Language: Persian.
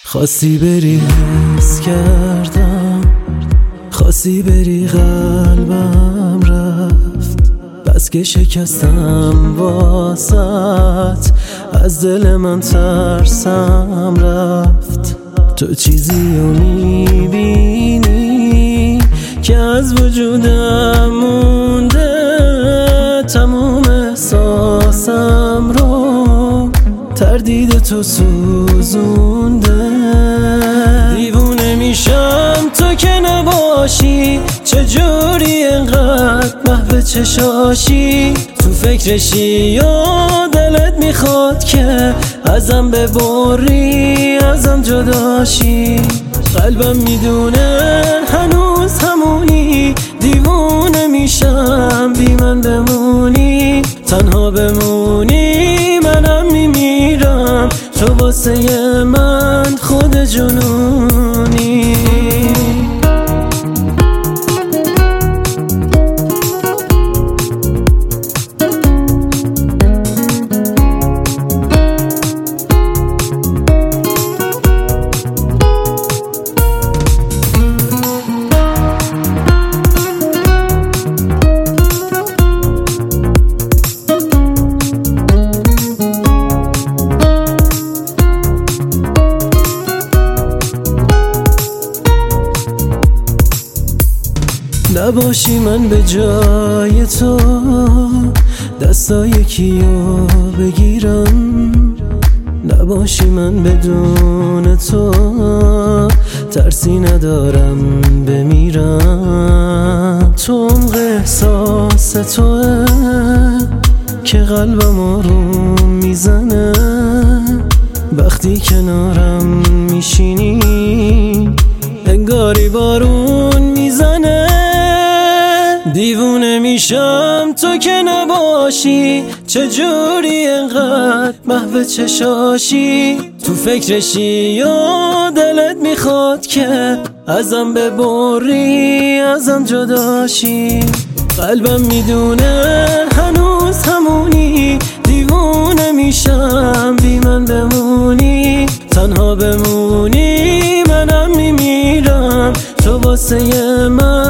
خواستی بری حس کردم، خواستی بری قلبم رفت، بس که شکستم واسط، از دل من ترسم رفت. تو چیزی رو میبینی که از وجودم مونده، تموم احساسم رو تردید تو سوزونده. دیوونه میشم تو که نباشی، چجوری انقدر محو چشاشی، تو فکرشی یا دلت میخواد که ازم ببری، ازم جداشی. قلبم میدونه هنوز همونی، دیوونه میشم بی من بمونی، تنها بمونی منم میمیرم، تو واسه من خود جنونی. نباشی من به جای تو دستای کیو بگیرم، نباشی من بدون تو ترسی ندارم بمیرم. تو عمق احساس توه که قلبم آروم میزنه، وقتی کنارم میشینی انگاری بارون میزنه. دیوونه میشم تو که نباشی، چجوری انقدر محو چشاشی، تو فکرشی یا دلت میخواد که ازم ببری، ازم جداشی. قلبم میدونه هنوز همونی، دیوونه میشم بی من بمونی، تنها بمونی منم میمیرم، تو واسه من